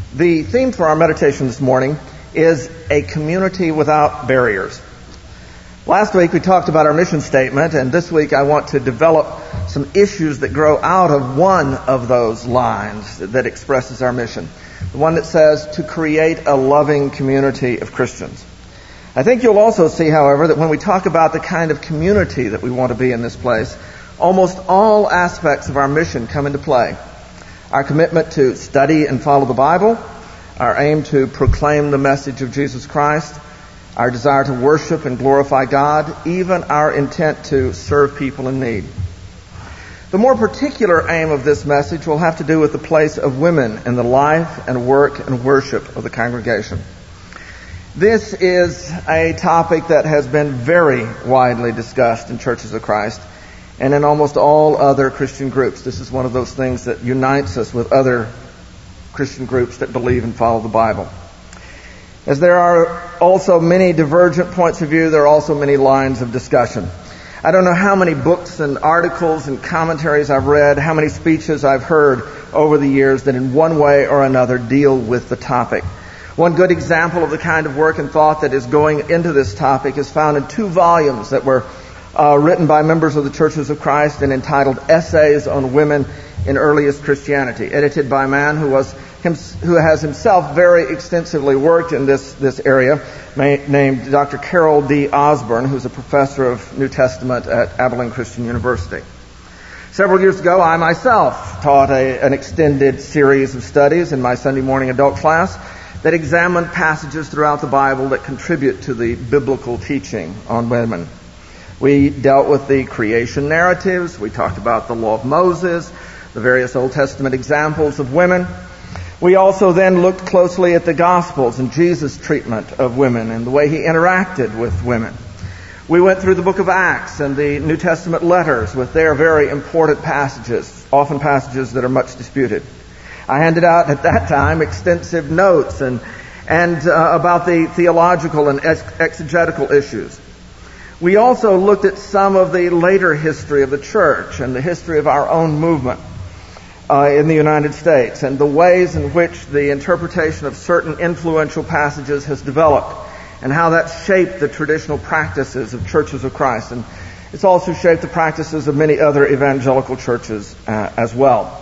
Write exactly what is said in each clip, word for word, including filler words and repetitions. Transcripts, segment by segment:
The theme for our meditation this morning is a community without barriers. Last week we talked about our mission statement, and this week I want to develop some issues that grow out of one of those lines that expresses our mission. The one that says to create a loving community of Christians. I think you'll also see, however, that when we talk about the kind of community that we want to be in this place, almost all aspects of our mission come into play. Our commitment to study and follow the Bible, our aim to proclaim the message of Jesus Christ, our desire to worship and glorify God, even our intent to serve people in need. The more particular aim of this message will have to do with the place of women in the life and work and worship of the congregation. This is a topic that has been very widely discussed in Churches of Christ and in almost all other Christian groups. This is one of those things that unites us with other Christian groups that believe and follow the Bible. As there are also many divergent points of view, there are also many lines of discussion. I don't know how many books and articles and commentaries I've read, how many speeches I've heard over the years that in one way or another deal with the topic. One good example of the kind of work and thought that is going into this topic is found in two volumes that were uh, written by members of the Churches of Christ and entitled Essays on Women in Earliest Christianity, edited by a man who was him, who has himself very extensively worked in this, this area, may, named Doctor Carol D. Osborne, who's a professor of New Testament at Abilene Christian University. Several years ago, I myself taught a, an extended series of studies in my Sunday morning adult class that examined passages throughout the Bible that contribute to the biblical teaching on women. We dealt with the creation narratives. We talked about the law of Moses, the various Old Testament examples of women. We also then looked closely at the Gospels and Jesus' treatment of women and the way he interacted with women. We went through the book of Acts and the New Testament letters with their very important passages, often passages that are much disputed. I handed out at that time extensive notes and, and uh, about the theological and ex- exegetical issues. We also looked at some of the later history of the church and the history of our own movement uh, in the United States and the ways in which the interpretation of certain influential passages has developed and how that shaped the traditional practices of Churches of Christ. And it's also shaped the practices of many other evangelical churches uh, as well.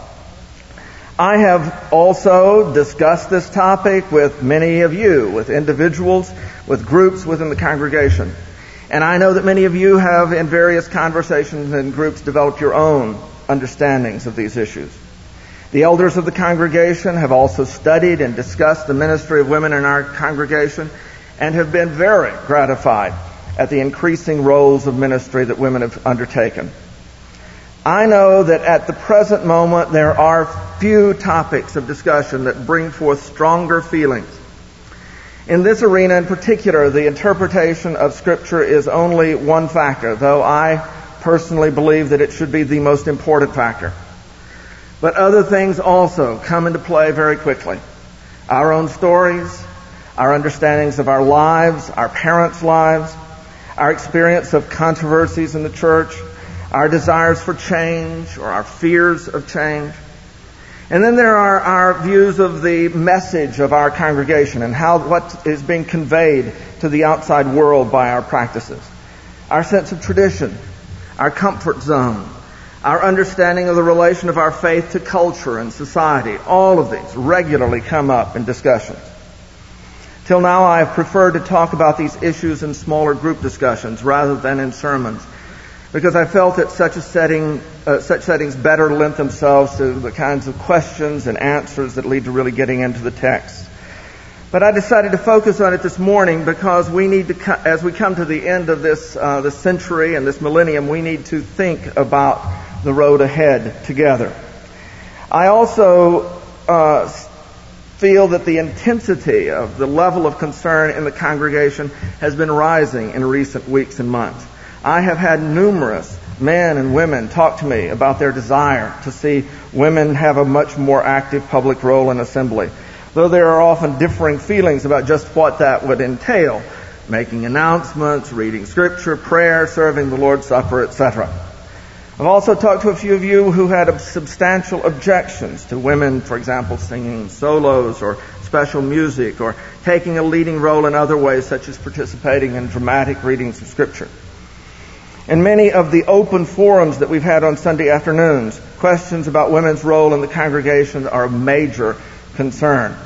I have also discussed this topic with many of you, with individuals, with groups within the congregation. And I know that many of you have, in various conversations and groups, developed your own understandings of these issues. The elders of the congregation have also studied and discussed the ministry of women in our congregation and have been very gratified at the increasing roles of ministry that women have undertaken. I know that at the present moment there are few topics of discussion that bring forth stronger feelings. In this arena in particular, the interpretation of Scripture is only one factor, though I personally believe that it should be the most important factor. But other things also come into play very quickly. Our own stories, our understandings of our lives, our parents' lives, our experience of controversies in the church, our desires for change or our fears of change. And then there are our views of the message of our congregation and how what is being conveyed to the outside world by our practices. Our sense of tradition, our comfort zone, our understanding of the relation of our faith to culture and society. All of these regularly come up in discussions. Till now I have preferred to talk about these issues in smaller group discussions rather than in sermons, because I felt that such a setting, uh, such settings better lent themselves to the kinds of questions and answers that lead to really getting into the text. But I decided to focus on it this morning because we need to, co- as we come to the end of this uh, this century and this millennium, we need to think about the road ahead together. I also uh, feel that the intensity of the level of concern in the congregation has been rising in recent weeks and months. I have had numerous men and women talk to me about their desire to see women have a much more active public role in assembly, though there are often differing feelings about just what that would entail: making announcements, reading scripture, prayer, serving the Lord's Supper, et cetera. I've also talked to a few of you who had substantial objections to women, for example, singing solos or special music, or taking a leading role in other ways, such as participating in dramatic readings of Scripture. In many of the open forums that we've had on Sunday afternoons, questions about women's role in the congregation are a major concern.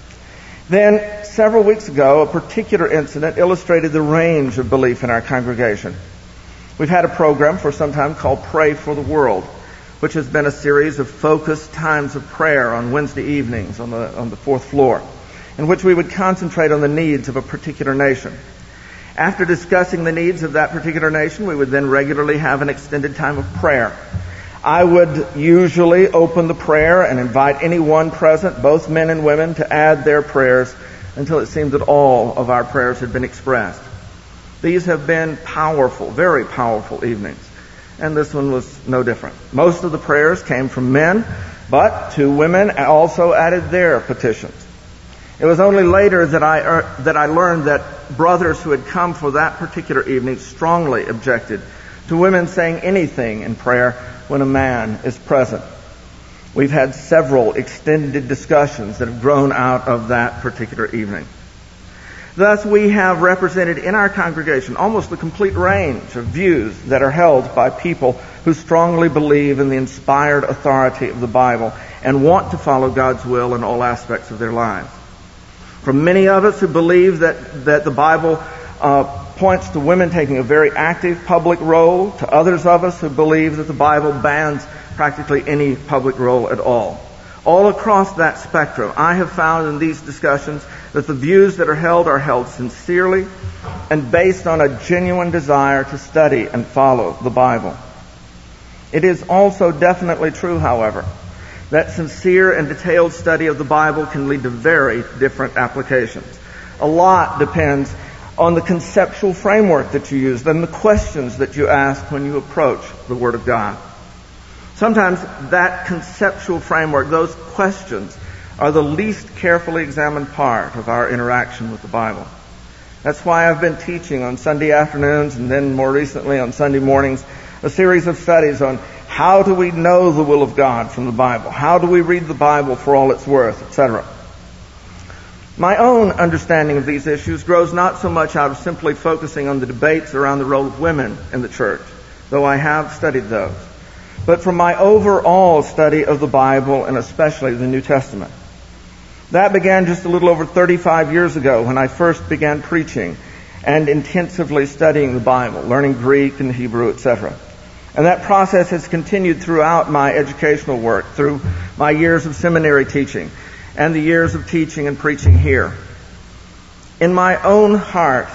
Then, several weeks ago, a particular incident illustrated the range of belief in our congregation. We've had a program for some time called Pray for the World, which has been a series of focused times of prayer on Wednesday evenings on the, on the fourth floor, in which we would concentrate on the needs of a particular nation. After discussing the needs of that particular nation, we would then regularly have an extended time of prayer. I would usually open the prayer and invite anyone present, both men and women, to add their prayers until it seemed that all of our prayers had been expressed. These have been powerful, very powerful evenings, and this one was no different. Most of the prayers came from men, but two women also added their petitions. It was only later that I er, that I learned that brothers who had come for that particular evening strongly objected to women saying anything in prayer when a man is present. We've had several extended discussions that have grown out of that particular evening. Thus, we have represented in our congregation almost the complete range of views that are held by people who strongly believe in the inspired authority of the Bible and want to follow God's will in all aspects of their lives. From many of us who believe that, that the Bible uh, points to women taking a very active public role, to others of us who believe that the Bible bans practically any public role at all. All across that spectrum, I have found in these discussions that the views that are held are held sincerely and based on a genuine desire to study and follow the Bible. It is also definitely true, however, that sincere and detailed study of the Bible can lead to very different applications. A lot depends on the conceptual framework that you use and the questions that you ask when you approach the Word of God. Sometimes that conceptual framework, those questions, are the least carefully examined part of our interaction with the Bible. That's why I've been teaching on Sunday afternoons and then more recently on Sunday mornings a series of studies on how do we know the will of God from the Bible? How do we read the Bible for all it's worth, et cetera. My own understanding of these issues grows not so much out of simply focusing on the debates around the role of women in the church, though I have studied those, but from my overall study of the Bible and especially the New Testament. That began just a little over thirty-five years ago when I first began preaching and intensively studying the Bible, learning Greek and Hebrew, et cetera. And that process has continued throughout my educational work, through my years of seminary teaching and the years of teaching and preaching here. In my own heart,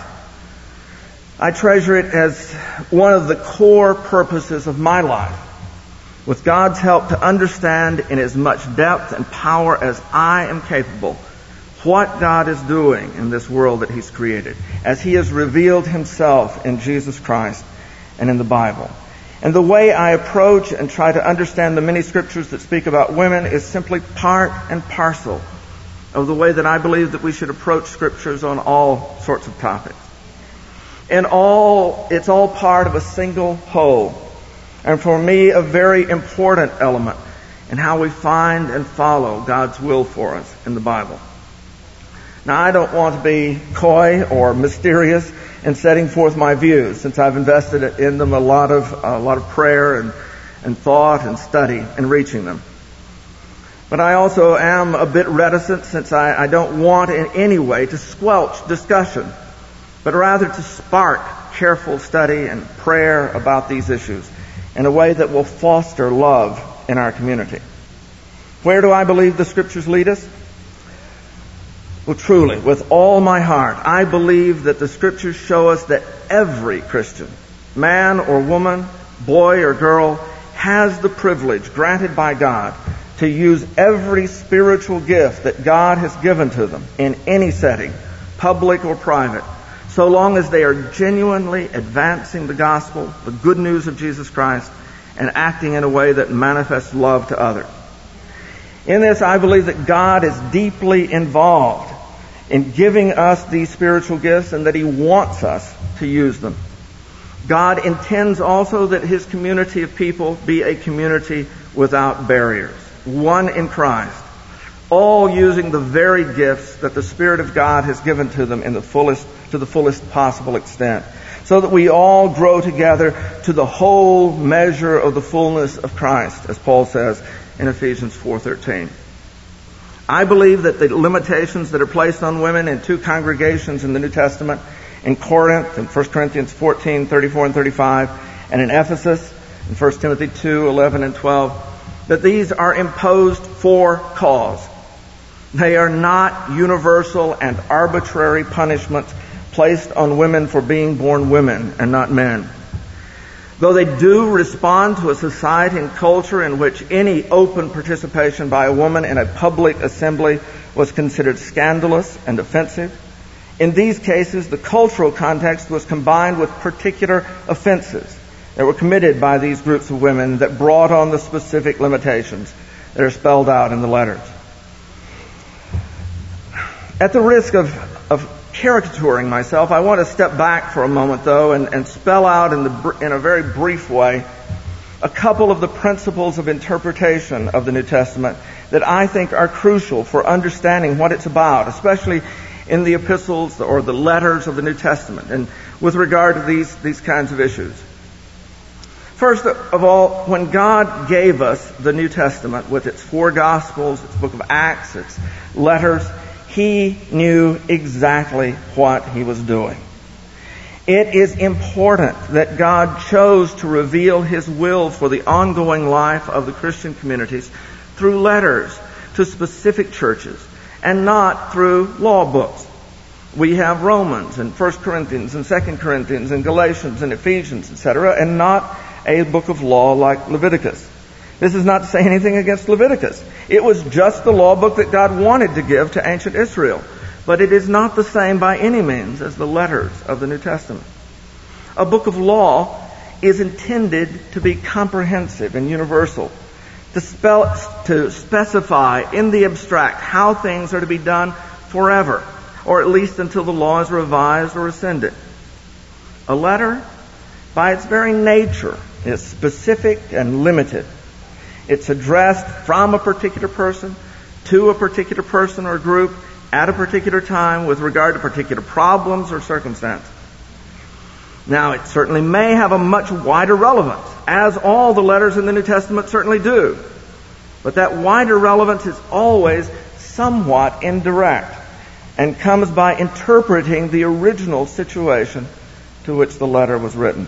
I treasure it as one of the core purposes of my life, with God's help, to understand in as much depth and power as I am capable what God is doing in this world that He's created, as He has revealed Himself in Jesus Christ and in the Bible. And the way I approach and try to understand the many scriptures that speak about women is simply part and parcel of the way that I believe that we should approach scriptures on all sorts of topics. And all, it's all part of a single whole. And for me, a very important element in how we find and follow God's will for us in the Bible. Now, I don't want to be coy or mysterious in setting forth my views, since I've invested in them a lot of a lot of prayer and, and thought and study in reaching them. But I also am a bit reticent, since I, I don't want in any way to squelch discussion, but rather to spark careful study and prayer about these issues in a way that will foster love in our community. Where do I believe the Scriptures lead us? Well, truly, with all my heart, I believe that the Scriptures show us that every Christian, man or woman, boy or girl, has the privilege granted by God to use every spiritual gift that God has given to them in any setting, public or private, so long as they are genuinely advancing the gospel, the good news of Jesus Christ, and acting in a way that manifests love to others. In this, I believe that God is deeply involved in giving us these spiritual gifts and that He wants us to use them. God intends also that His community of people be a community without barriers, one in Christ, all using the very gifts that the Spirit of God has given to them in the fullest, to the fullest possible extent, so that we all grow together to the whole measure of the fullness of Christ, as Paul says in Ephesians four thirteen. I believe that the limitations that are placed on women in two congregations in the New Testament, in Corinth, in First Corinthians fourteen, thirty-four and thirty-five, and in Ephesus, in First Timothy two, eleven and twelve, that these are imposed for cause. They are not universal and arbitrary punishments placed on women for being born women and not men. Though they do respond to a society and culture in which any open participation by a woman in a public assembly was considered scandalous and offensive, in these cases the cultural context was combined with particular offenses that were committed by these groups of women that brought on the specific limitations that are spelled out in the letters. At the risk of, of caricaturing myself, I want to step back for a moment, though, and, and spell out in, the, in a very brief way a couple of the principles of interpretation of the New Testament that I think are crucial for understanding what it's about, especially in the epistles or the letters of the New Testament, and with regard to these, these kinds of issues. First of all, when God gave us the New Testament with its four Gospels, its book of Acts, its letters, He knew exactly what He was doing. It is important that God chose to reveal His will for the ongoing life of the Christian communities through letters to specific churches and not through law books. We have Romans and First Corinthians and Second Corinthians and Galatians and Ephesians, et cetera, and not a book of law like Leviticus. This is not to say anything against Leviticus. It was just the law book that God wanted to give to ancient Israel. But it is not the same by any means as the letters of the New Testament. A book of law is intended to be comprehensive and universal, to, spell, to specify in the abstract how things are to be done forever, or at least until the law is revised or rescinded. A letter, by its very nature, is specific and limited. It's addressed from a particular person to a particular person or group at a particular time with regard to particular problems or circumstances. Now, it certainly may have a much wider relevance, as all the letters in the New Testament certainly do. But that wider relevance is always somewhat indirect and comes by interpreting the original situation to which the letter was written.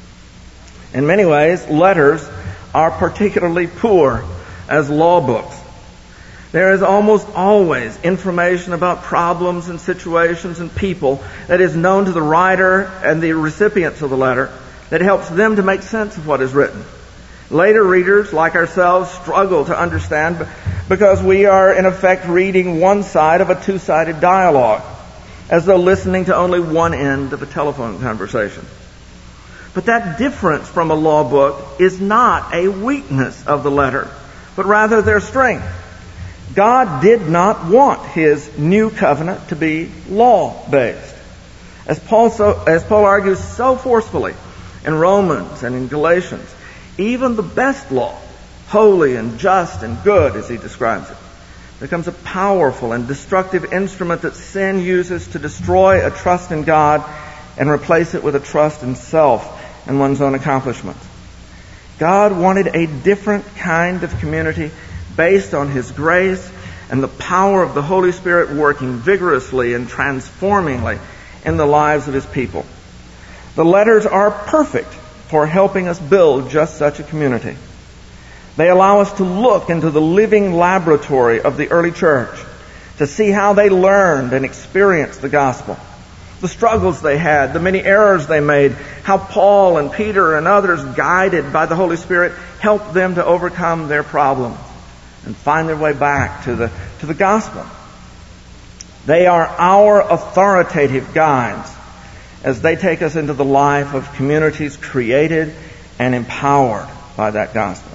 In many ways, letters are particularly poor as law books. There is almost always information about problems and situations and people that is known to the writer and the recipients of the letter that helps them to make sense of what is written. Later readers, like ourselves, struggle to understand because we are, in effect, reading one side of a two-sided dialogue, as though listening to only one end of a telephone conversation. But that difference from a law book is not a weakness of the letter, but rather their strength. God did not want His new covenant to be law-based. As Paul, so, as Paul argues so forcefully in Romans and in Galatians, even the best law, holy and just and good as he describes it, becomes a powerful and destructive instrument that sin uses to destroy a trust in God and replace it with a trust in self and one's own accomplishments. God wanted a different kind of community based on His grace and the power of the Holy Spirit working vigorously and transformingly in the lives of His people. The letters are perfect for helping us build just such a community. They allow us to look into the living laboratory of the early church to see how they learned and experienced the gospel, the struggles they had, the many errors they made, how Paul and Peter and others, guided by the Holy Spirit, helped them to overcome their problems and find their way back to the, to the gospel. They are our authoritative guides as they take us into the life of communities created and empowered by that gospel.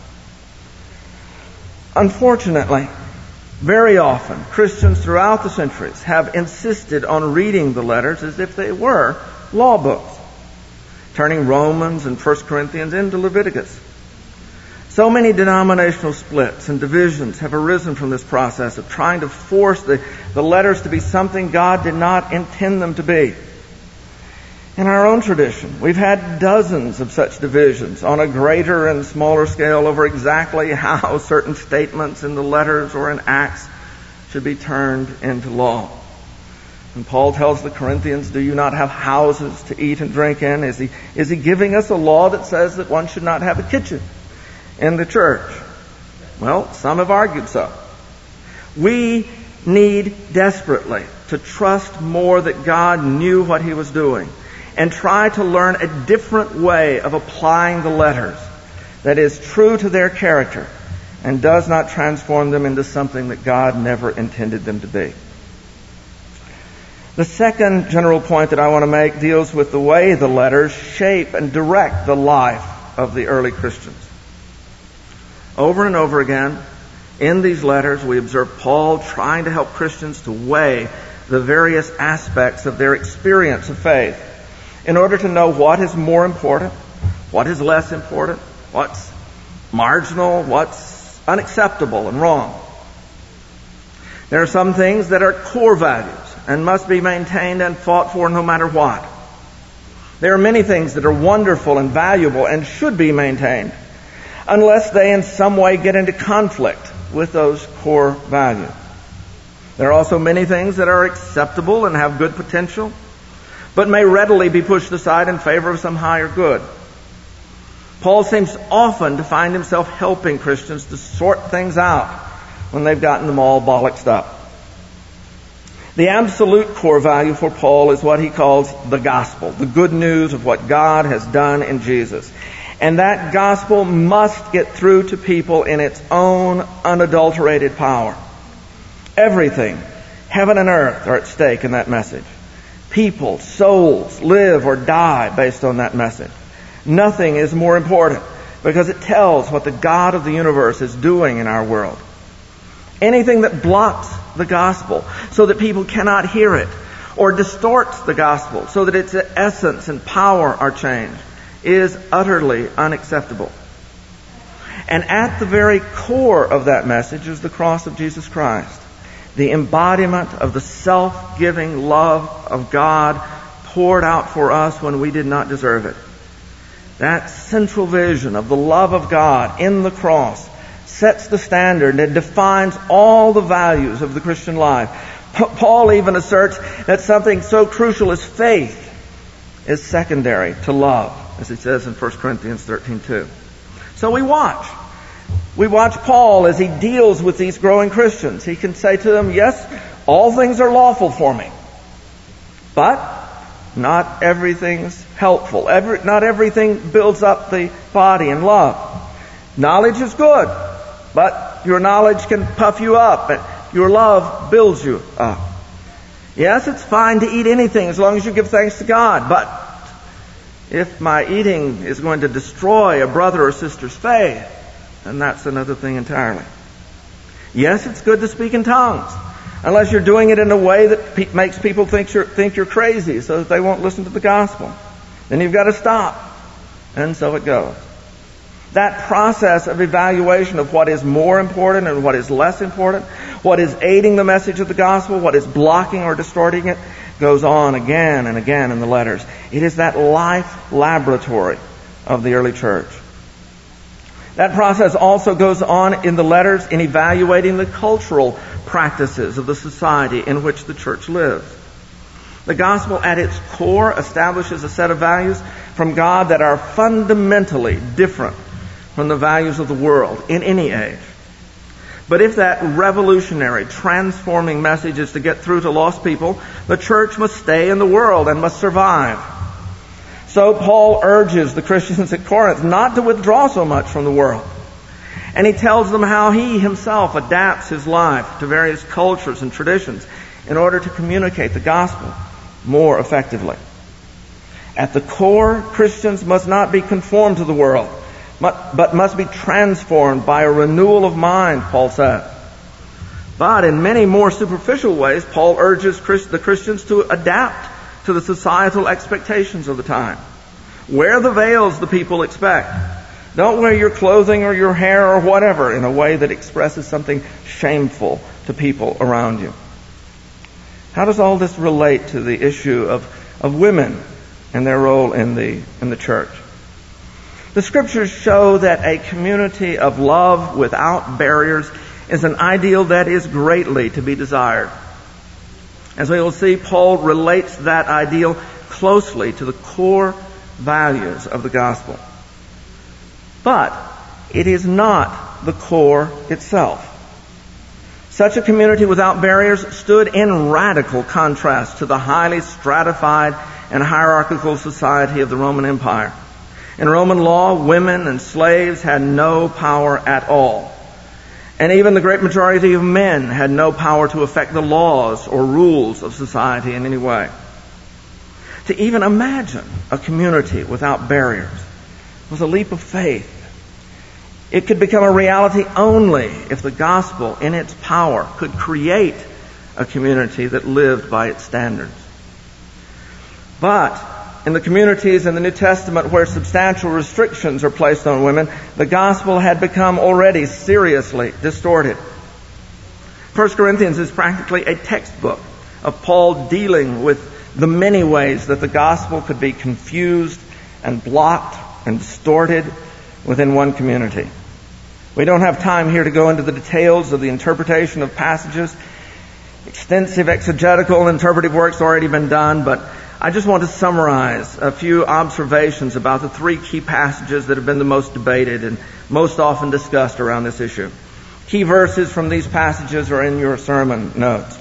Unfortunately, very often, Christians throughout the centuries have insisted on reading the letters as if they were law books, turning Romans and First Corinthians into Leviticus. So many denominational splits and divisions have arisen from this process of trying to force the, the letters to be something God did not intend them to be. In our own tradition, we've had dozens of such divisions on a greater and smaller scale over exactly how certain statements in the letters or in Acts should be turned into law. And Paul tells the Corinthians, do you not have houses to eat and drink in? Is he, is he giving us a law that says that one should not have a kitchen in the church? Well, some have argued so. We need desperately to trust more that God knew what He was doing and try to learn a different way of applying the letters that is true to their character and does not transform them into something that God never intended them to be. The second general point that I want to make deals with the way the letters shape and direct the life of the early Christians. Over and over again, in these letters, we observe Paul trying to help Christians to weigh the various aspects of their experience of faith in order to know what is more important, what is less important, what's marginal, what's unacceptable and wrong. There are some things that are core values and must be maintained and fought for no matter what. There are many things that are wonderful and valuable and should be maintained unless they in some way get into conflict with those core values. There are also many things that are acceptable and have good potential, but may readily be pushed aside in favor of some higher good. Paul seems often to find himself helping Christians to sort things out when they've gotten them all bollocksed up. The absolute core value for Paul is what he calls the gospel, the good news of what God has done in Jesus. And that gospel must get through to people in its own unadulterated power. Everything, heaven and earth, are at stake in that message. People, souls, live or die based on that message. Nothing is more important because it tells what the God of the universe is doing in our world. Anything that blocks the gospel so that people cannot hear it, or distorts the gospel so that its essence and power are changed, is utterly unacceptable. And at the very core of that message is the cross of Jesus Christ, the embodiment of the self-giving love of God poured out for us when we did not deserve it. That central vision of the love of God in the cross sets the standard and defines all the values of the Christian life. Paul even asserts that something so crucial as faith is secondary to love, as he says in First Corinthians thirteen two. So we watch. We watch Paul as he deals with these growing Christians. He can say to them, yes, all things are lawful for me, but not everything's helpful. Every, not everything builds up the body in love. Knowledge is good, but your knowledge can puff you up, and your love builds you up. Yes, it's fine to eat anything as long as you give thanks to God, but if my eating is going to destroy a brother or sister's faith, then that's another thing entirely. Yes, it's good to speak in tongues, unless you're doing it in a way that pe- makes people think you're, think you're crazy so that they won't listen to the gospel. Then you've got to stop. And so it goes. That process of evaluation of what is more important and what is less important, what is aiding the message of the gospel, what is blocking or distorting it, goes on again and again in the letters. It is that life laboratory of the early church. That process also goes on in the letters in evaluating the cultural practices of the society in which the church lives. The gospel at its core establishes a set of values from God that are fundamentally different from the values of the world in any age. But if that revolutionary, transforming message is to get through to lost people, the church must stay in the world and must survive. So Paul urges the Christians at Corinth not to withdraw so much from the world. And he tells them how he himself adapts his life to various cultures and traditions in order to communicate the gospel more effectively. At the core, Christians must not be conformed to the world, but must be transformed by a renewal of mind, Paul says. But in many more superficial ways, Paul urges the Christians to adapt to the societal expectations of the time. Wear the veils the people expect. Don't wear your clothing or your hair or whatever in a way that expresses something shameful to people around you. How does all this relate to the issue of, of women and their role in the, in the church? The Scriptures show that a community of love without barriers is an ideal that is greatly to be desired. As we will see, Paul relates that ideal closely to the core values of the gospel. But it is not the core itself. Such a community without barriers stood in radical contrast to the highly stratified and hierarchical society of the Roman Empire. In Roman law, women and slaves had no power at all. And even the great majority of men had no power to affect the laws or rules of society in any way. To even imagine a community without barriers was a leap of faith. It could become a reality only if the gospel in its power could create a community that lived by its standards. But in the communities in the New Testament where substantial restrictions are placed on women, the gospel had become already seriously distorted. First Corinthians is practically a textbook of Paul dealing with the many ways that the gospel could be confused and blocked and distorted within one community. We don't have time here to go into the details of the interpretation of passages. Extensive exegetical and interpretive work's already been done, but I just want to summarize a few observations about the three key passages that have been the most debated and most often discussed around this issue. Key verses from these passages are in your sermon notes.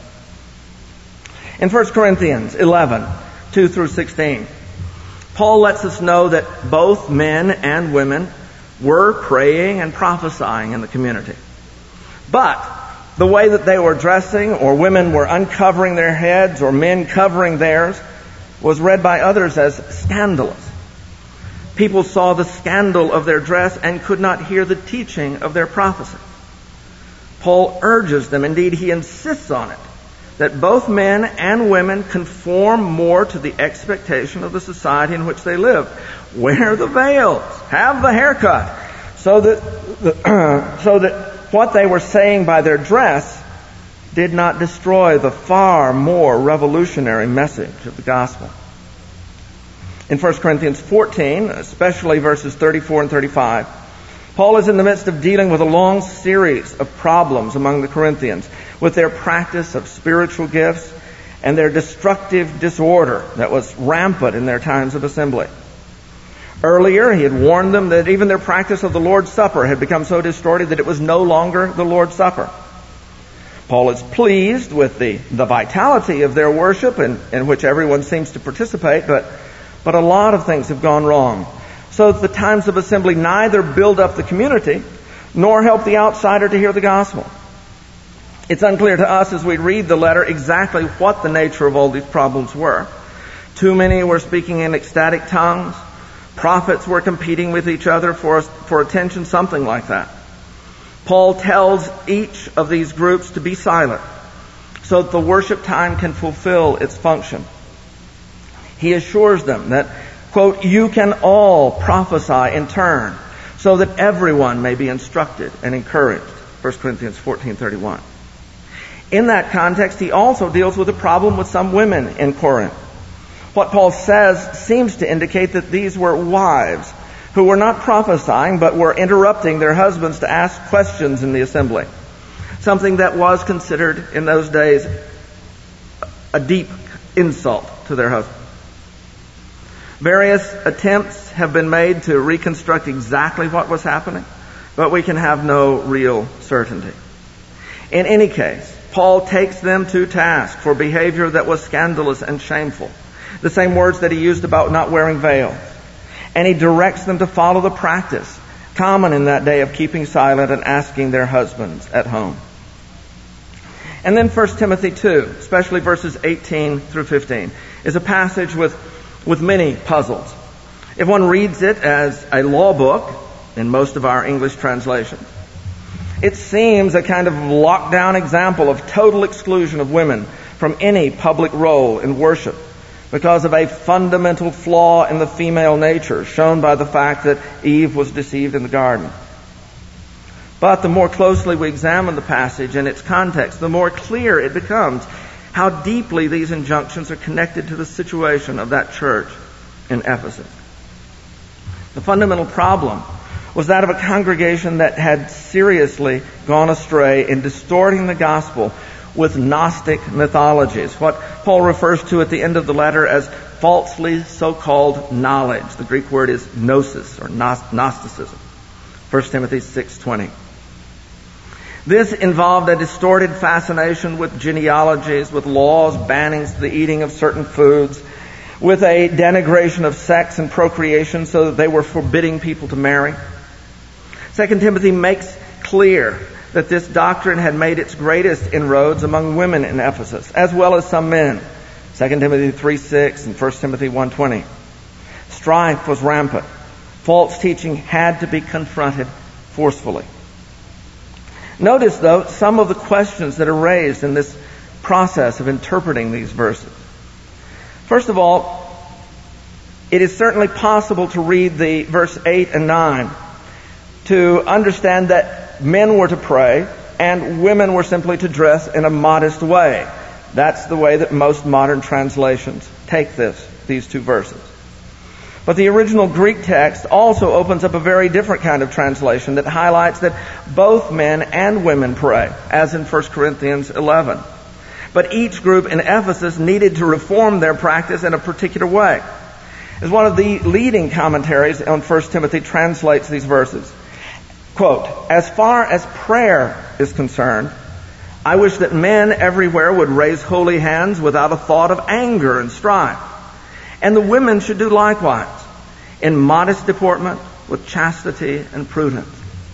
In First Corinthians eleven, two through sixteen, Paul lets us know that both men and women were praying and prophesying in the community. But the way that they were dressing, or women were uncovering their heads, or men covering theirs, was read by others as scandalous. People saw the scandal of their dress and could not hear the teaching of their prophecy. Paul urges them, indeed he insists on it, that both men and women conform more to the expectation of the society in which they live. Wear the veils, have the haircut, so that the, so that what they were saying by their dress did not destroy the far more revolutionary message of the gospel. In First Corinthians fourteen, especially verses thirty-four and thirty-five, Paul is in the midst of dealing with a long series of problems among the Corinthians with their practice of spiritual gifts and their destructive disorder that was rampant in their times of assembly. Earlier, he had warned them that even their practice of the Lord's Supper had become so distorted that it was no longer the Lord's Supper. Paul is pleased with the, the vitality of their worship in, in which everyone seems to participate, but, but a lot of things have gone wrong. So that the times of assembly neither build up the community nor help the outsider to hear the gospel. It's unclear to us as we read the letter exactly what the nature of all these problems were. Too many were speaking in ecstatic tongues. Prophets were competing with each other for, for attention, something like that. Paul tells each of these groups to be silent so that the worship time can fulfill its function. He assures them that, quote, you can all prophesy in turn so that everyone may be instructed and encouraged. First Corinthians fourteen thirty-one. In that context, he also deals with a problem with some women in Corinth. What Paul says seems to indicate that these were wives who were not prophesying but were interrupting their husbands to ask questions in the assembly. Something that was considered in those days a deep insult to their husbands. Various attempts have been made to reconstruct exactly what was happening, but we can have no real certainty. In any case, Paul takes them to task for behavior that was scandalous and shameful. The same words that he used about not wearing veils. And he directs them to follow the practice common in that day of keeping silent and asking their husbands at home. And then First Timothy two, especially verses eighteen through fifteen, is a passage with, with many puzzles. If one reads it as a law book, in most of our English translations, it seems a kind of lockdown example of total exclusion of women from any public role in worship, because of a fundamental flaw in the female nature shown by the fact that Eve was deceived in the garden. But the more closely we examine the passage and its context, the more clear it becomes how deeply these injunctions are connected to the situation of that church in Ephesus. The fundamental problem was that of a congregation that had seriously gone astray in distorting the gospel with Gnostic mythologies, what Paul refers to at the end of the letter as falsely so-called knowledge. The Greek word is gnosis, or Gnosticism. First Timothy six twenty. This involved a distorted fascination with genealogies, with laws banning the eating of certain foods, with a denigration of sex and procreation so that they were forbidding people to marry. Second Timothy makes clear that this doctrine had made its greatest inroads among women in Ephesus, as well as some men. Second Timothy three six and First Timothy one twenty. Strife was rampant. False teaching had to be confronted forcefully. Notice, though, some of the questions that are raised in this process of interpreting these verses. First of all, it is certainly possible to read the verse eight and nine to understand that men were to pray and women were simply to dress in a modest way. That's the way that most modern translations take this, these two verses. But the original Greek text also opens up a very different kind of translation that highlights that both men and women pray, as in First Corinthians eleven. But each group in Ephesus needed to reform their practice in a particular way. As one of the leading commentaries on First Timothy translates these verses, quote, "As far as prayer is concerned, I wish that men everywhere would raise holy hands without a thought of anger and strife. And the women should do likewise, in modest deportment, with chastity and prudence."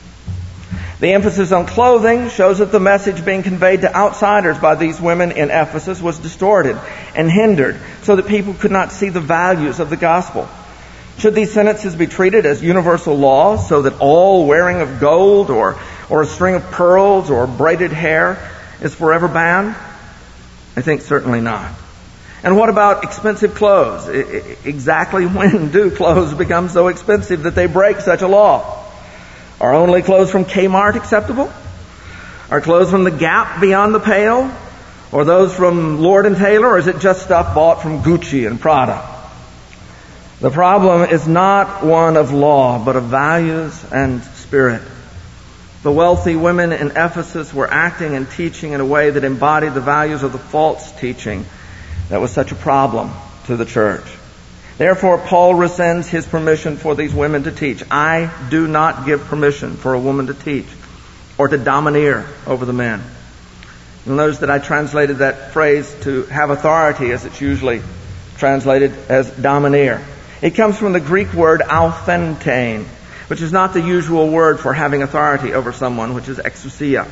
The emphasis on clothing shows that the message being conveyed to outsiders by these women in Ephesus was distorted and hindered so that people could not see the values of the gospel. Should these sentences be treated as universal law so that all wearing of gold or, or a string of pearls or braided hair is forever banned? I think certainly not. And what about expensive clothes? Exactly when do clothes become so expensive that they break such a law? Are only clothes from Kmart acceptable? Are clothes from the Gap beyond the pale? Or those from Lord and Taylor? Or is it just stuff bought from Gucci and Prada? The problem is not one of law, but of values and spirit. The wealthy women in Ephesus were acting and teaching in a way that embodied the values of the false teaching that was such a problem to the church. Therefore, Paul rescinds his permission for these women to teach. I do not give permission for a woman to teach or to domineer over the men. You'll notice that I translated that phrase to have authority as it's usually translated as domineer. It comes from the Greek word authentane, which is not the usual word for having authority over someone, which is exousia.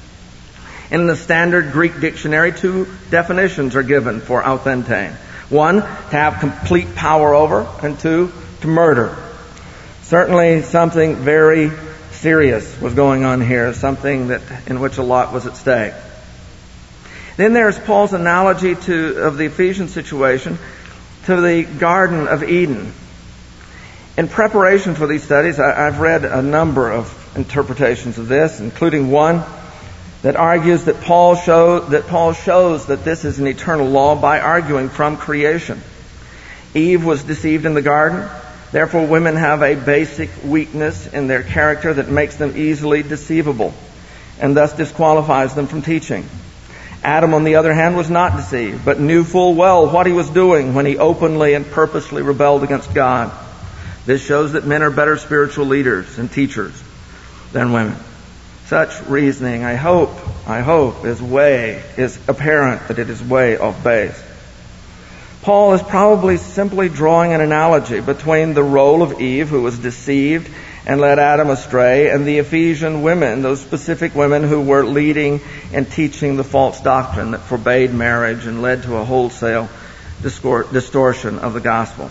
In the standard Greek dictionary, two definitions are given for authentane. One, to have complete power over, and two, to murder. Certainly something very serious was going on here, something that in which a lot was at stake. Then there's Paul's analogy to of the Ephesian situation to the Garden of Eden. In preparation for these studies, I, I've read a number of interpretations of this, including one that argues that Paul show, that Paul shows that this is an eternal law by arguing from creation. Eve was deceived in the garden. Therefore, women have a basic weakness in their character that makes them easily deceivable and thus disqualifies them from teaching. Adam, on the other hand, was not deceived, but knew full well what he was doing when he openly and purposely rebelled against God. This shows that men are better spiritual leaders and teachers than women. Such reasoning, I hope, I hope, is way, is apparent that it is way off base. Paul is probably simply drawing an analogy between the role of Eve, who was deceived and led Adam astray, and the Ephesian women, those specific women who were leading and teaching the false doctrine that forbade marriage and led to a wholesale distortion of the gospel.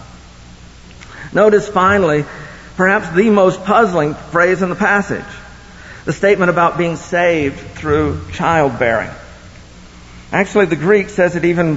Notice finally, perhaps the most puzzling phrase in the passage. The statement about being saved through childbearing. Actually, the Greek says it even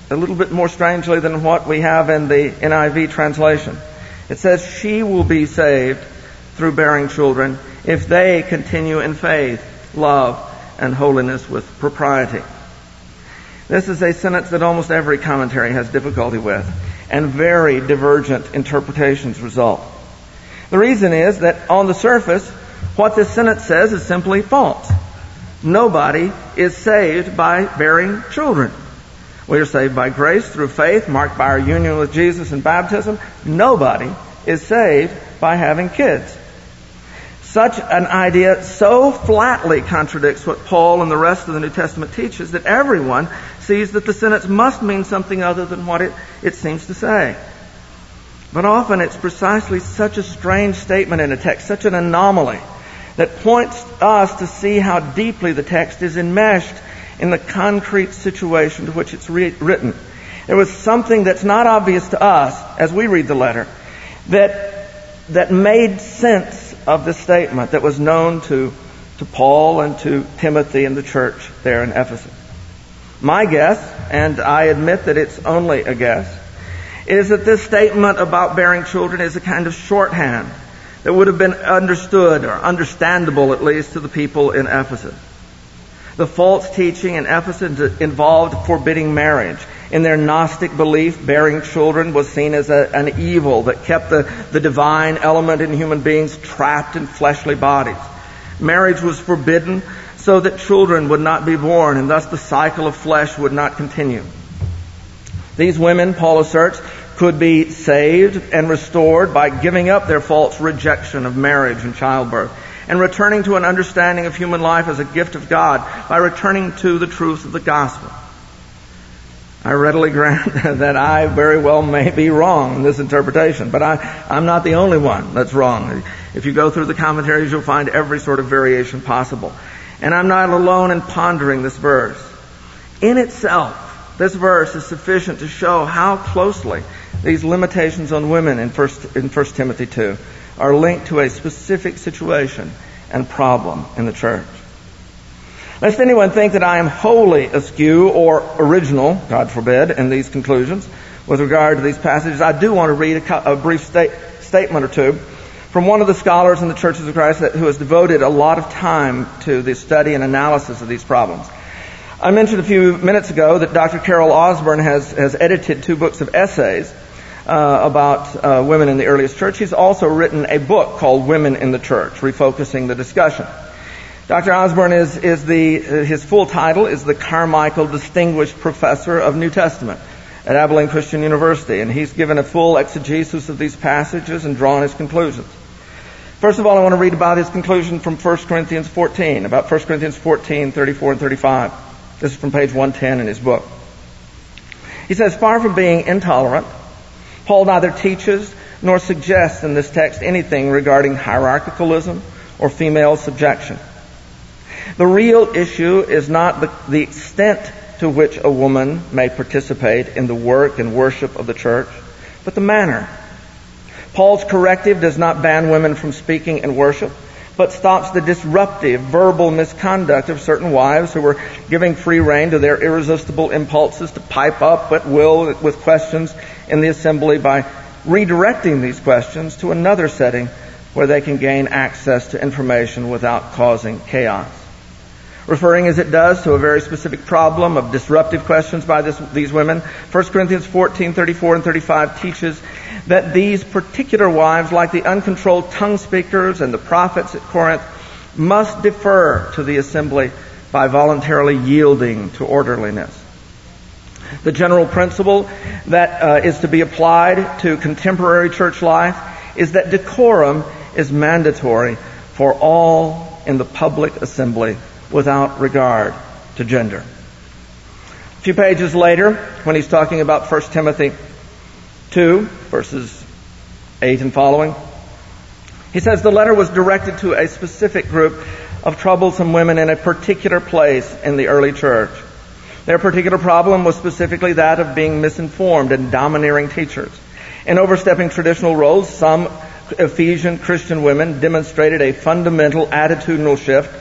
a little bit more strangely than what we have in the N I V translation. It says, she will be saved through bearing children if they continue in faith, love, and holiness with propriety. This is a sentence that almost every commentary has difficulty with, and very divergent interpretations result. The reason is that on the surface, what this sentence says is simply false. Nobody is saved by bearing children. We are saved by grace through faith, marked by our union with Jesus in baptism. Nobody is saved by having kids. Such an idea so flatly contradicts what Paul and the rest of the New Testament teaches that everyone sees that the sentence must mean something other than what it, it seems to say. But often it's precisely such a strange statement in a text, such an anomaly, that points us to see how deeply the text is enmeshed in the concrete situation to which it's re- written. There was something that's not obvious to us as we read the letter that that made sense of the statement that was known to, to Paul and to Timothy and the church there in Ephesus. My guess, and I admit that it's only a guess, is that this statement about bearing children is a kind of shorthand that would have been understood, or understandable at least, to the people in Ephesus. The false teaching in Ephesus involved forbidding marriage. In their Gnostic belief, bearing children was seen as a, an evil that kept the, the divine element in human beings trapped in fleshly bodies. Marriage was forbidden so that children would not be born, and thus the cycle of flesh would not continue. These women, Paul asserts, could be saved and restored by giving up their false rejection of marriage and childbirth, and returning to an understanding of human life as a gift of God by returning to the truth of the gospel. I readily grant that I very well may be wrong in this interpretation, but I, I'm not the only one that's wrong. If you go through the commentaries, you'll find every sort of variation possible. And I'm not alone in pondering this verse. In itself, this verse is sufficient to show how closely these limitations on women in First in First Timothy two are linked to a specific situation and problem in the church. Lest anyone think that I am wholly askew or original, God forbid, in these conclusions with regard to these passages, I do want to read a, a brief state, statement or two from one of the scholars in the Churches of Christ that, who has devoted a lot of time to the study and analysis of these problems. I mentioned a few minutes ago that Doctor Carol Osborne has, has edited two books of essays uh, about uh, women in the earliest church. He's also written a book called Women in the Church, refocusing the discussion. Doctor Osborne is, is the, his full title is the Carmichael Distinguished Professor of New Testament at Abilene Christian University, and he's given a full exegesis of these passages and drawn his conclusions. First of all, I want to read about his conclusion from First Corinthians fourteen, about First Corinthians fourteen, thirty-four and thirty-five. This is from page one ten in his book. He says, far from being intolerant, Paul neither teaches nor suggests in this text anything regarding hierarchicalism or female subjection. The real issue is not the, the extent to which a woman may participate in the work and worship of the church, but the manner. Paul's corrective does not ban women from speaking in worship, but stops the disruptive verbal misconduct of certain wives who were giving free rein to their irresistible impulses to pipe up at will with questions in the assembly by redirecting these questions to another setting where they can gain access to information without causing chaos. Referring as it does to a very specific problem of disruptive questions by this, these women, First Corinthians fourteen, thirty-four and thirty-five teaches that these particular wives, like the uncontrolled tongue speakers and the prophets at Corinth, must defer to the assembly by voluntarily yielding to orderliness. The general principle that uh, is to be applied to contemporary church life is that decorum is mandatory for all in the public assembly without regard to gender. A few pages later, when he's talking about First Timothy two, verses eight and following, he says the letter was directed to a specific group of troublesome women in a particular place in the early church. Their particular problem was specifically that of being misinformed and domineering teachers. In overstepping traditional roles, some Ephesian Christian women demonstrated a fundamental attitudinal shift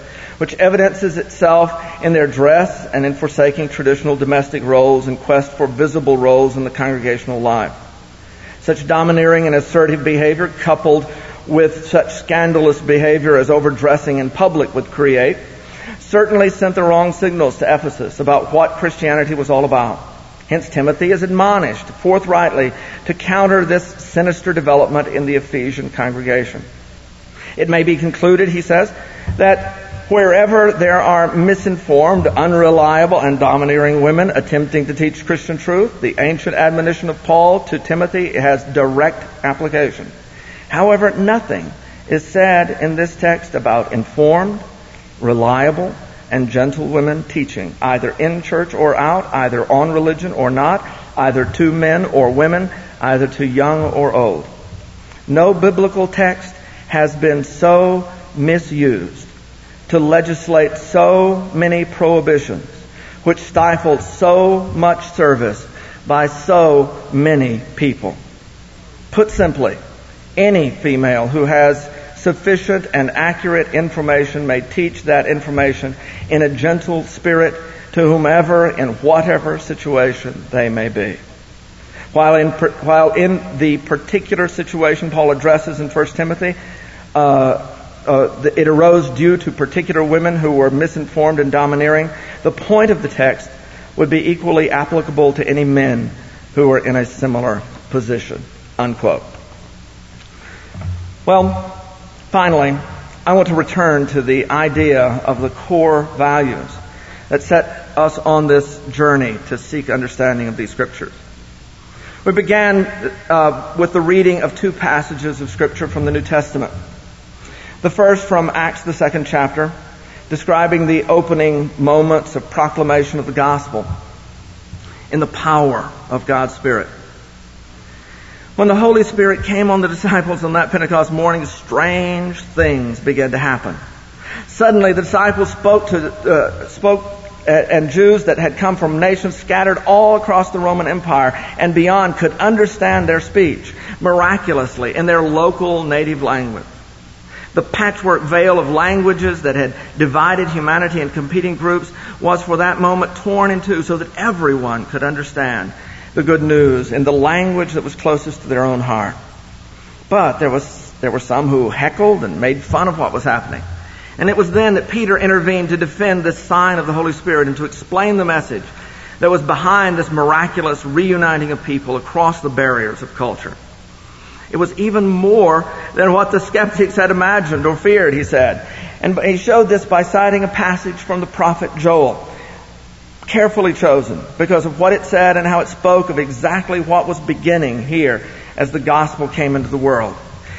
which evidences itself in their dress and in forsaking traditional domestic roles in quest for visible roles in the congregational life. Such domineering and assertive behavior, coupled with such scandalous behavior as overdressing in public would create, certainly sent the wrong signals to Ephesus about what Christianity was all about. Hence, Timothy is admonished forthrightly to counter this sinister development in the Ephesian congregation. It may be concluded, he says, that wherever there are misinformed, unreliable, and domineering women attempting to teach Christian truth, the ancient admonition of Paul to Timothy has direct application. However, nothing is said in this text about informed, reliable, and gentle women teaching, either in church or out, either on religion or not, either to men or women, either to young or old. No biblical text has been so misused to legislate so many prohibitions, which stifled so much service by so many people. Put simply, any female who has sufficient and accurate information may teach that information in a gentle spirit to whomever in whatever situation they may be. While in, while in the particular situation Paul addresses in First Timothy, uh, uh, it arose due to particular women who were misinformed and domineering, the point of the text would be equally applicable to any men who were in a similar position. Unquote. Well, finally, I want to return to the idea of the core values that set us on this journey to seek understanding of these scriptures. We began uh, with the reading of two passages of scripture from the New Testament. The first from Acts, the second chapter, describing the opening moments of proclamation of the gospel in the power of God's Spirit. When the Holy Spirit came on the disciples on that Pentecost morning, strange things began to happen. Suddenly, the disciples spoke to uh, spoke, uh, and Jews that had come from nations scattered all across the Roman Empire and beyond could understand their speech miraculously in their local native language. The patchwork veil of languages that had divided humanity in competing groups was for that moment torn in two so that everyone could understand the good news in the language that was closest to their own heart. But there was there were some who heckled and made fun of what was happening. And it was then that Peter intervened to defend this sign of the Holy Spirit and to explain the message that was behind this miraculous reuniting of people across the barriers of culture. It was even more than what the skeptics had imagined or feared, he said. And he showed this by citing a passage from the prophet Joel, carefully chosen because of what it said and how it spoke of exactly what was beginning here as the gospel came into the world.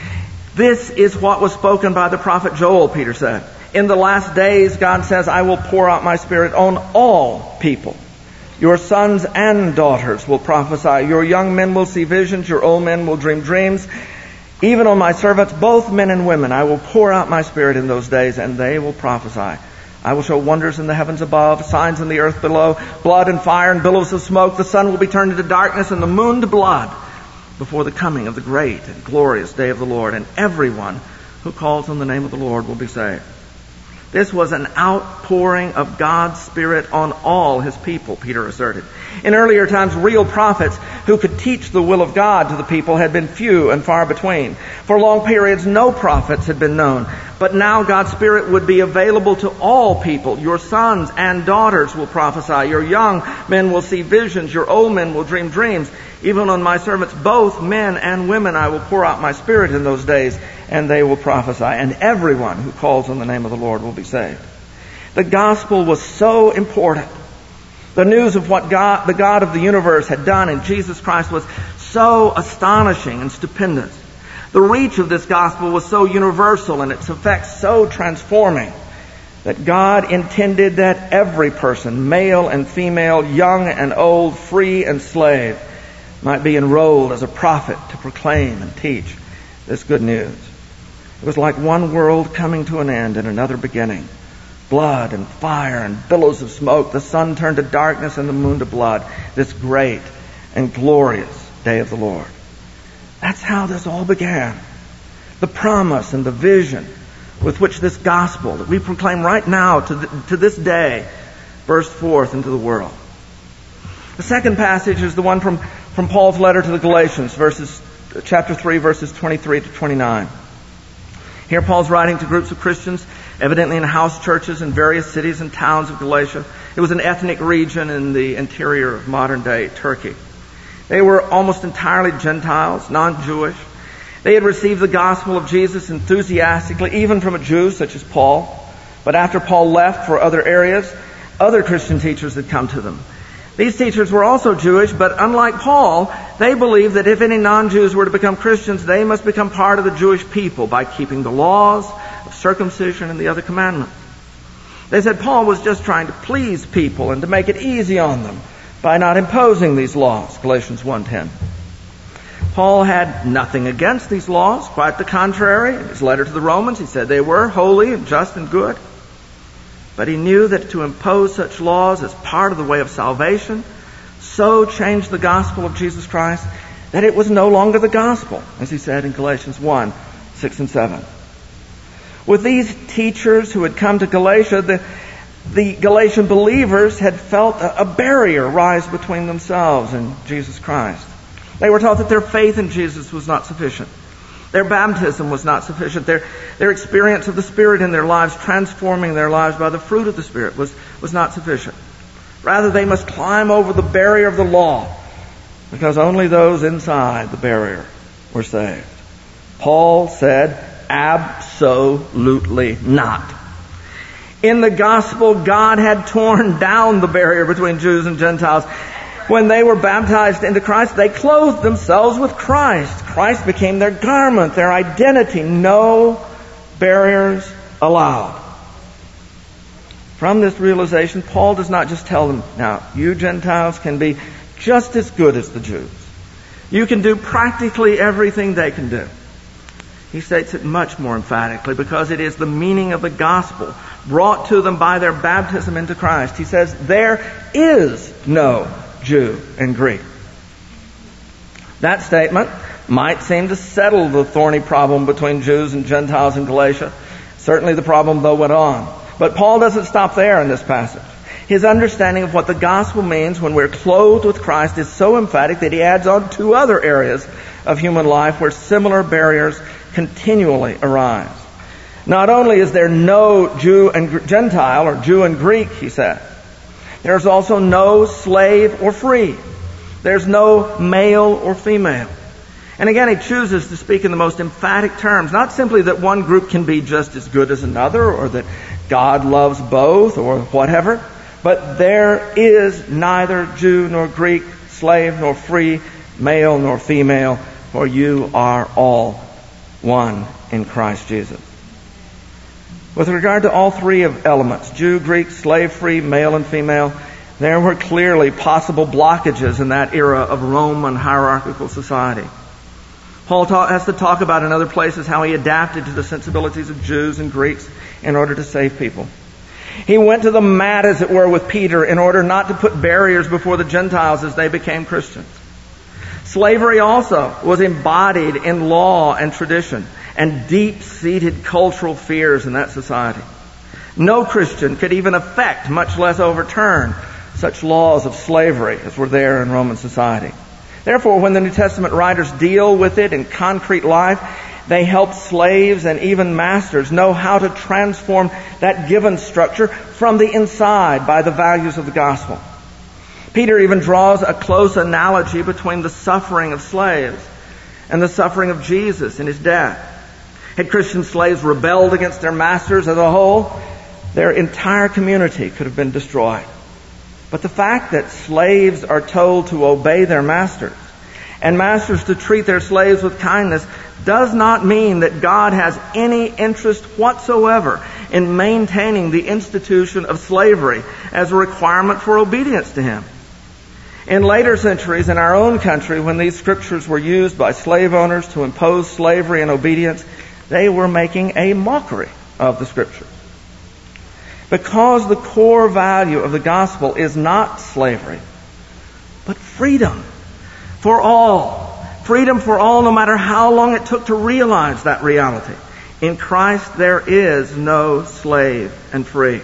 This is what was spoken by the prophet Joel, Peter said. In the last days, God says, I will pour out my Spirit on all people. Your sons and daughters will prophesy. Your young men will see visions. Your old men will dream dreams. Even on my servants, both men and women, I will pour out my Spirit in those days, and they will prophesy. I will show wonders in the heavens above, signs in the earth below, blood and fire and billows of smoke. The sun will be turned into darkness and the moon to blood before the coming of the great and glorious day of the Lord. And everyone who calls on the name of the Lord will be saved. This was an outpouring of God's Spirit on all His people, Peter asserted. In earlier times, real prophets who could teach the will of God to the people had been few and far between. For long periods, no prophets had been known. But now God's Spirit would be available to all people. Your sons and daughters will prophesy. Your young men will see visions. Your old men will dream dreams. Even on my servants, both men and women, I will pour out my Spirit in those days, and they will prophesy. And everyone who calls on the name of the Lord will be saved. The gospel was so important. The news of what God, the God of the universe had done in Jesus Christ was so astonishing and stupendous. The reach of this gospel was so universal and its effects so transforming that God intended that every person, male and female, young and old, free and slave, might be enrolled as a prophet to proclaim and teach this good news. It was like one world coming to an end and another beginning. Blood and fire and billows of smoke. The sun turned to darkness and the moon to blood. This great and glorious day of the Lord. That's how this all began. The promise and the vision with which this gospel that we proclaim right now to, the, to this day burst forth into the world. The second passage is the one from, from Paul's letter to the Galatians, verses, chapter three, verses twenty-three to twenty-nine. Here Paul's writing to groups of Christians, evidently in house churches in various cities and towns of Galatia. It was an ethnic region in the interior of modern-day Turkey. They were almost entirely Gentiles, non-Jewish. They had received the gospel of Jesus enthusiastically, even from a Jew such as Paul. But after Paul left for other areas, other Christian teachers had come to them. These teachers were also Jewish, but unlike Paul, they believed that if any non-Jews were to become Christians, they must become part of the Jewish people by keeping the laws of circumcision and the other commandments. They said Paul was just trying to please people and to make it easy on them by not imposing these laws, Galatians one ten. Paul had nothing against these laws, quite the contrary. In his letter to the Romans, he said they were holy and just and good. But he knew that to impose such laws as part of the way of salvation so changed the gospel of Jesus Christ that it was no longer the gospel, as he said in Galatians one, six and seven. With these teachers who had come to Galatia, the, the Galatian believers had felt a, a barrier rise between themselves and Jesus Christ. They were taught that their faith in Jesus was not sufficient. Their baptism was not sufficient. Their, their experience of the Spirit in their lives, transforming their lives by the fruit of the Spirit, was, was not sufficient. Rather, they must climb over the barrier of the law, because only those inside the barrier were saved. Paul said, absolutely not. In the gospel, God had torn down the barrier between Jews and Gentiles. When they were baptized into Christ, they clothed themselves with Christ. Christ became their garment, their identity. No barriers allowed. From this realization, Paul does not just tell them, now, you Gentiles can be just as good as the Jews. You can do practically everything they can do. He states it much more emphatically because it is the meaning of the gospel brought to them by their baptism into Christ. He says, there is no Jew and Greek. That statement might seem to settle the thorny problem between Jews and Gentiles in Galatia. Certainly the problem, though, went on. But Paul doesn't stop there in this passage. His understanding of what the gospel means when we're clothed with Christ is so emphatic that he adds on two other areas of human life where similar barriers continually arise. Not only is there no Jew and Gentile, or Jew and Greek, he said, there's also no slave or free. There's no male or female. And again, he chooses to speak in the most emphatic terms, not simply that one group can be just as good as another, or that God loves both, or whatever, but there is neither Jew nor Greek, slave nor free, male nor female, for you are all one in Christ Jesus. With regard to all three of elements, Jew, Greek, slave, free, male and female, there were clearly possible blockages in that era of Roman hierarchical society. Paul ta- has to talk about in other places how he adapted to the sensibilities of Jews and Greeks in order to save people. He went to the mat, as it were, with Peter in order not to put barriers before the Gentiles as they became Christians. Slavery also was embodied in law and tradition and deep-seated cultural fears in that society. No Christian could even affect, much less overturn, such laws of slavery as were there in Roman society. Therefore, when the New Testament writers deal with it in concrete life, they help slaves and even masters know how to transform that given structure from the inside by the values of the gospel. Peter even draws a close analogy between the suffering of slaves and the suffering of Jesus in his death. Had Christian slaves rebelled against their masters as a whole, their entire community could have been destroyed. But the fact that slaves are told to obey their masters and masters to treat their slaves with kindness does not mean that God has any interest whatsoever in maintaining the institution of slavery as a requirement for obedience to Him. In later centuries in our own country, when these scriptures were used by slave owners to impose slavery and obedience, they were making a mockery of the scriptures. Because the core value of the gospel is not slavery, but freedom for all. Freedom for all, no matter how long it took to realize that reality. In Christ there is no slave and free.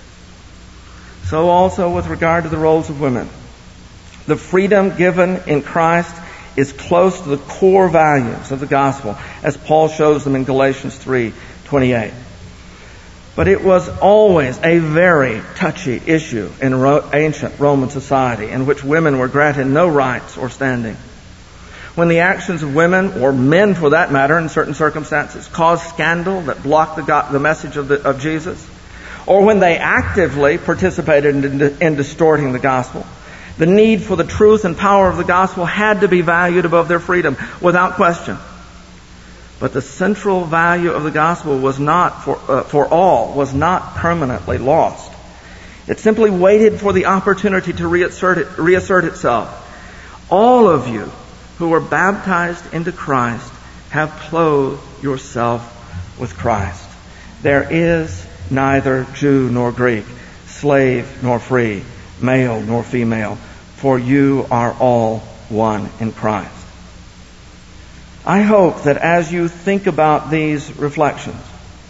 So also with regard to the roles of women. The freedom given in Christ is close to the core values of the gospel, as Paul shows them in Galatians three twenty-eight. But it was always a very touchy issue in ancient Roman society in which women were granted no rights or standing. When the actions of women, or men for that matter in certain circumstances, caused scandal that blocked the, God, the message of, the, of Jesus, or when they actively participated in, in distorting the gospel, the need for the truth and power of the gospel had to be valued above their freedom, without question. But the central value of the gospel was not for, uh, for all, was not permanently lost. It simply waited for the opportunity to reassert, it, reassert itself. All of you who were baptized into Christ have clothed yourself with Christ. There is neither Jew nor Greek, slave nor free, male nor female, for you are all one in Christ. I hope that as you think about these reflections,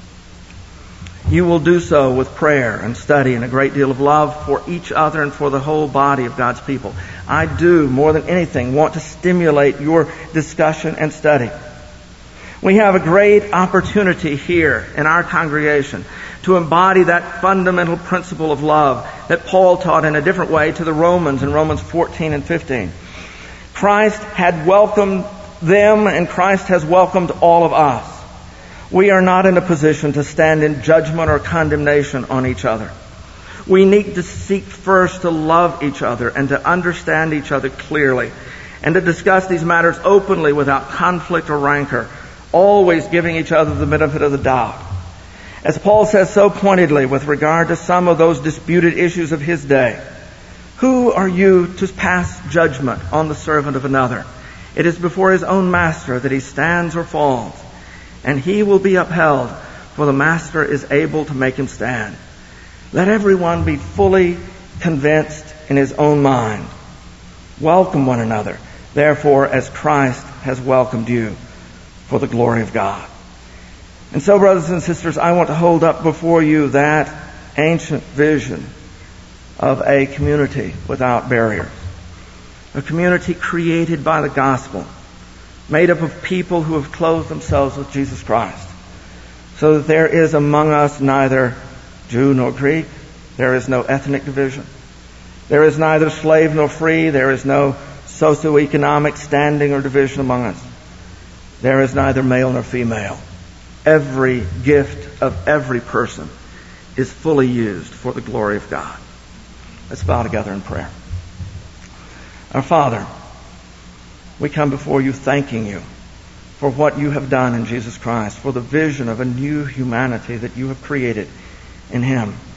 you will do so with prayer and study and a great deal of love for each other and for the whole body of God's people. I do, more than anything, want to stimulate your discussion and study. We have a great opportunity here in our congregation to embody that fundamental principle of love that Paul taught in a different way to the Romans in Romans fourteen and fifteen. Christ had welcomed them, and Christ has welcomed all of us. We are not in a position to stand in judgment or condemnation on each other. We need to seek first to love each other and to understand each other clearly and to discuss these matters openly without conflict or rancor, always giving each other the benefit of the doubt. As Paul says so pointedly with regard to some of those disputed issues of his day, who are you to pass judgment on the servant of another? It is before his own master that he stands or falls, and he will be upheld, for the master is able to make him stand. Let everyone be fully convinced in his own mind. Welcome one another, therefore, as Christ has welcomed you, for the glory of God. And so, brothers and sisters, I want to hold up before you that ancient vision of a community without barriers. A community created by the gospel, made up of people who have clothed themselves with Jesus Christ, so that there is among us neither Jew nor Greek, there is no ethnic division, there is neither slave nor free, there is no socioeconomic standing or division among us, there is neither male nor female. Every gift of every person is fully used for the glory of God. Let's bow together in prayer. Our Father, we come before you thanking you for what you have done in Jesus Christ, for the vision of a new humanity that you have created in Him.